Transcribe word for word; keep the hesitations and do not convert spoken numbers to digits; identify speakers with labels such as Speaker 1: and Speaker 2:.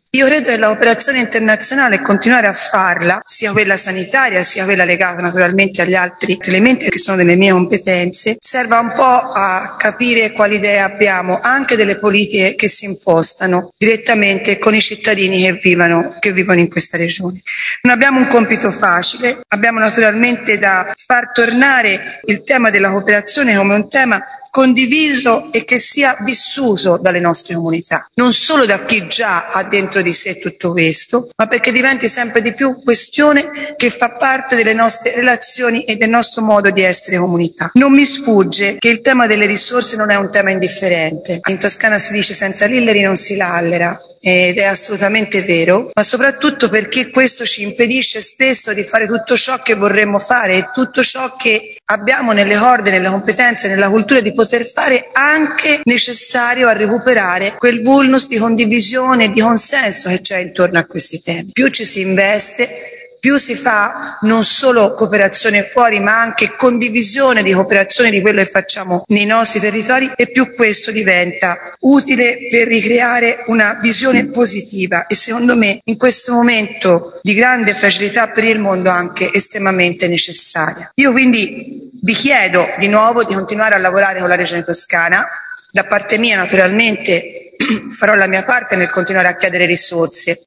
Speaker 1: Io credo che la cooperazione internazionale e continuare a farla, sia quella sanitaria sia quella legata naturalmente agli altri elementi che sono delle mie competenze, serva un po' a capire quali idee abbiamo anche delle politiche che si impostano direttamente con i cittadini che vivono, che vivono in questa regione. Non abbiamo un compito facile, abbiamo naturalmente da far tornare il tema della cooperazione come un tema condiviso e che sia vissuto dalle nostre comunità, non solo da chi già ha dentro di sé tutto questo, ma perché diventi sempre di più questione che fa parte delle nostre relazioni e del nostro modo di essere comunità. Non mi sfugge che il tema delle risorse non è un tema indifferente. In Toscana si dice senza lilleri non si lallera, ed è assolutamente vero, ma soprattutto perché questo ci impedisce spesso di fare tutto ciò che vorremmo fare e tutto ciò che abbiamo nelle corde, nelle competenze, nella cultura di poter fare, anche necessario a recuperare quel vulnus di condivisione e di consenso che c'è intorno a questi temi. Più ci si investe, più si fa non solo cooperazione fuori, ma anche condivisione di cooperazione di quello che facciamo nei nostri territori, e più questo diventa utile per ricreare una visione positiva e secondo me in questo momento di grande fragilità per il mondo anche estremamente necessaria. Io quindi vi chiedo di nuovo di continuare a lavorare con la Regione Toscana. Da parte mia naturalmente farò la mia parte nel continuare a chiedere risorse,